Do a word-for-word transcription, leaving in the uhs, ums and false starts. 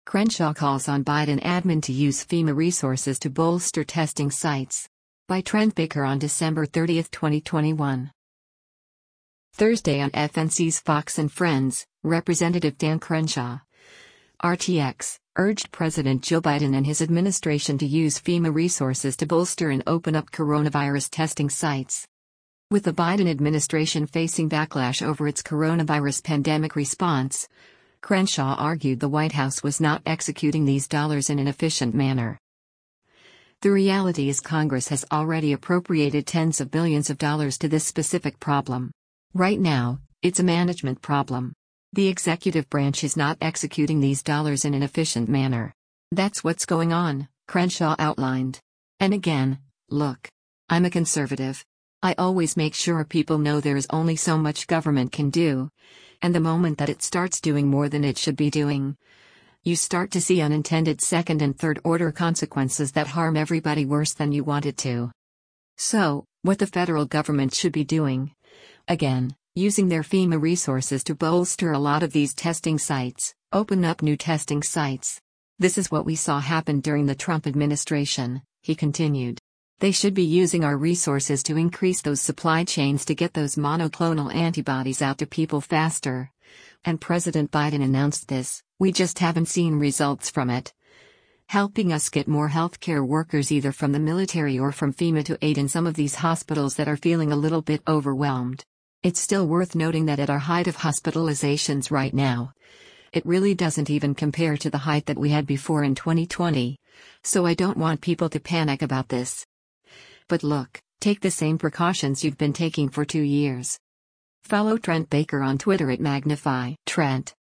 Crenshaw calls on Biden admin to use FEMA resources to bolster testing sites. By Trent Baker on December thirtieth, twenty twenty-one. Thursday on F N C's Fox and Friends, Representative Dan Crenshaw, R T X, urged President Joe Biden and his administration to use FEMA resources to bolster and open up coronavirus testing sites. With the Biden administration facing backlash over its coronavirus pandemic response, Crenshaw argued the White House was not executing these dollars in an efficient manner. The reality is Congress has already appropriated tens of billions of dollars to this specific problem. Right now, it's a management problem. The executive branch is not executing these dollars in an efficient manner. That's what's going on, Crenshaw outlined. And again, look. I'm a conservative. I always make sure people know there is only so much government can do. And the moment that it starts doing more than it should be doing, you start to see unintended second and third order consequences that harm everybody worse than you want it to. So, what the federal government should be doing? Again, using their FEMA resources to bolster a lot of these testing sites, open up new testing sites. This is what we saw happen during the Trump administration, he continued. They should be using our resources to increase those supply chains to get those monoclonal antibodies out to people faster. And President Biden announced this, we just haven't seen results from it. Helping us get more healthcare workers either from the military or from FEMA to aid in some of these hospitals that are feeling a little bit overwhelmed. It's still worth noting that at our height of hospitalizations right now, it really doesn't even compare to the height that we had before in twenty twenty, so I don't want people to panic about this. But look, take the same precautions you've been taking for two years. Follow Trent Baker on Twitter at Magnify Trent.